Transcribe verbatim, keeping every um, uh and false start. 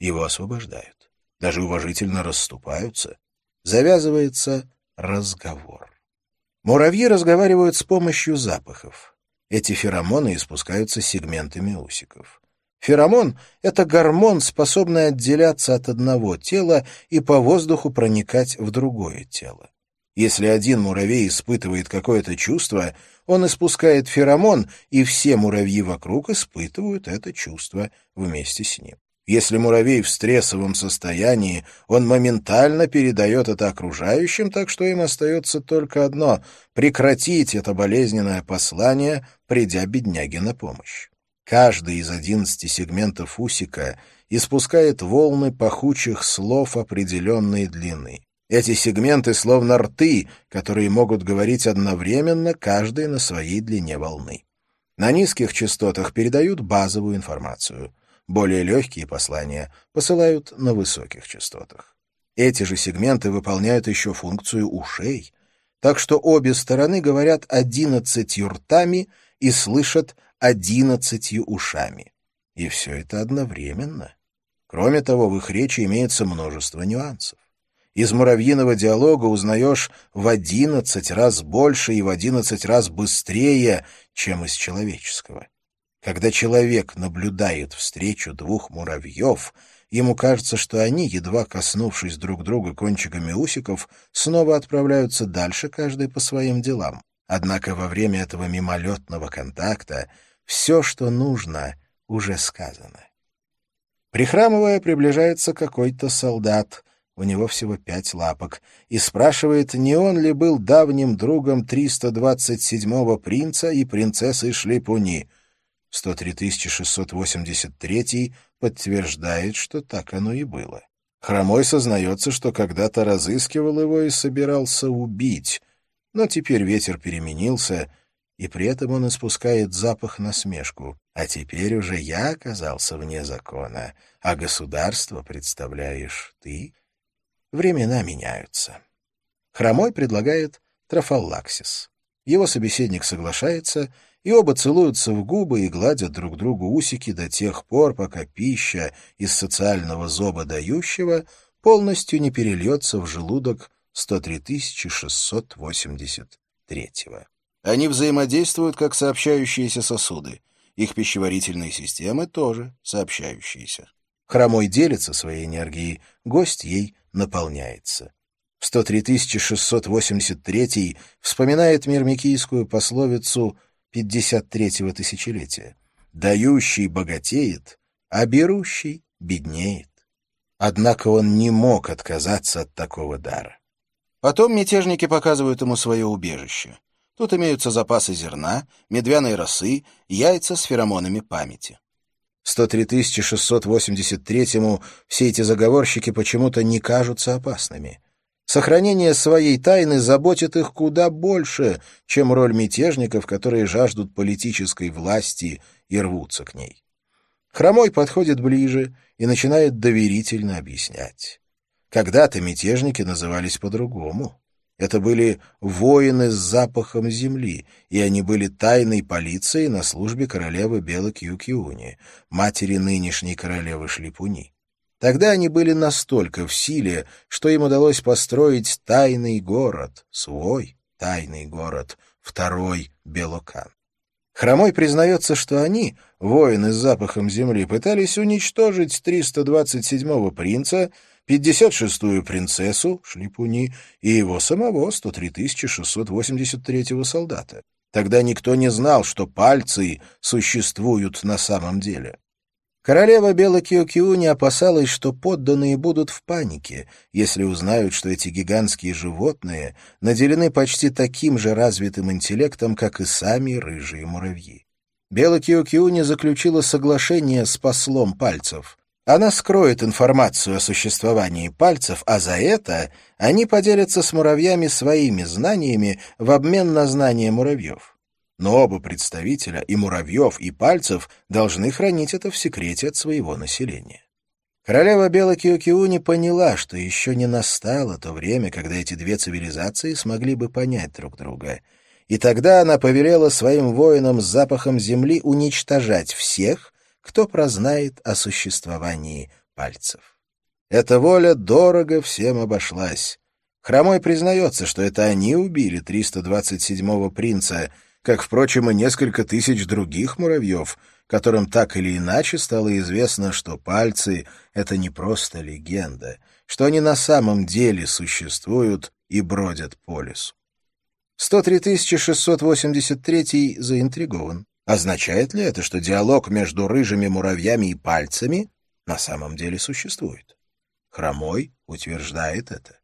Его освобождают. Даже уважительно расступаются. Завязывается разговор. Муравьи разговаривают с помощью запахов. Эти феромоны испускаются сегментами усиков. Феромон — это гормон, способный отделяться от одного тела и по воздуху проникать в другое тело. Если один муравей испытывает какое-то чувство, он испускает феромон, и все муравьи вокруг испытывают это чувство вместе с ним. Если муравей в стрессовом состоянии, он моментально передает это окружающим, так что им остается только одно — прекратить это болезненное послание, придя бедняге на помощь. Каждый из одиннадцати сегментов усика испускает волны пахучих слов определенной длины. Эти сегменты словно рты, которые могут говорить одновременно, каждый на своей длине волны. На низких частотах передают базовую информацию. Более легкие послания посылают на высоких частотах. Эти же сегменты выполняют еще функцию ушей, так что обе стороны говорят одиннадцатью ртами и слышат одиннадцатью ушами. И все это одновременно. Кроме того, в их речи имеется множество нюансов. Из муравьиного диалога узнаешь в одиннадцать раз больше и в одиннадцать раз быстрее, чем из человеческого. Когда человек наблюдает встречу двух муравьев, ему кажется, что они, едва коснувшись друг друга кончиками усиков, снова отправляются дальше, каждый по своим делам. Однако во время этого мимолетного контакта все, что нужно, уже сказано. Прихрамывая, приближается какой-то солдат, у него всего пять лапок, и спрашивает, не он ли был давним другом триста двадцать седьмого принца и принцессы Шлипуни. сто три тысячи шестьсот восемьдесят третий подтверждает, что так оно и было. Хромой сознается, что когда-то разыскивал его и собирался убить, но теперь ветер переменился, и при этом он испускает запах насмешку. А теперь уже я оказался вне закона, а государство представляешь ты. Времена меняются. Хромой предлагает трофаллаксис. Его собеседник соглашается, и оба целуются в губы и гладят друг другу усики до тех пор, пока пища из социального зоба дающего полностью не перельется в желудок сто три тысячи шестьсот восемьдесят третьего. Они взаимодействуют как сообщающиеся сосуды. Их пищеварительные системы тоже сообщающиеся. Хромой делится своей энергией, гость ей наполняется. В сто три тысячи шестьсот восемьдесят третий вспоминает мирмикийскую пословицу пятьдесят третьего тысячелетия. «Дающий богатеет, а берущий беднеет». Однако он не мог отказаться от такого дара. Потом мятежники показывают ему свое убежище. Тут имеются запасы зерна, медвяной росы, яйца с феромонами памяти. сто три тысячи шестьсот восемьдесят третьему все эти заговорщики почему-то не кажутся опасными. Сохранение своей тайны заботит их куда больше, чем роль мятежников, которые жаждут политической власти и рвутся к ней. Хромой подходит ближе и начинает доверительно объяснять. Когда-то мятежники назывались по-другому. Это были воины с запахом земли, и они были тайной полицией на службе королевы Белокьюкиуни, матери нынешней королевы Шлипуни. Тогда они были настолько в силе, что им удалось построить тайный город, свой тайный город, второй Белокан. Хромой признается, что они, воины с запахом земли, пытались уничтожить триста двадцать седьмого принца, пятьдесят шестую принцессу Шлипуни и его самого сто три тысячи шестьсот восемьдесят третьего солдата. Тогда никто не знал, что пальцы существуют на самом деле. Королева Белокьюкиуни опасалась, что подданные будут в панике, если узнают, что эти гигантские животные наделены почти таким же развитым интеллектом, как и сами рыжие муравьи. Белокьюкиуни заключила соглашение с послом пальцев. Она скроет информацию о существовании пальцев, а за это они поделятся с муравьями своими знаниями в обмен на знания муравьев. Но оба представителя, и муравьев, и пальцев, должны хранить это в секрете от своего населения. Королева Белокьюкиуни поняла, что еще не настало то время, когда эти две цивилизации смогли бы понять друг друга. И тогда она повелела своим воинам с запахом земли уничтожать всех, кто прознает о существовании пальцев. Эта воля дорого всем обошлась. Хромой признается, что это они убили триста двадцать седьмого принца, как, впрочем, и несколько тысяч других муравьев, которым так или иначе стало известно, что пальцы — это не просто легенда, что они на самом деле существуют и бродят по лесу. сто три тысячи шестьсот восемьдесят третий заинтригован. Означает ли это, что диалог между рыжими муравьями и пальцами на самом деле существует? Хромой утверждает это.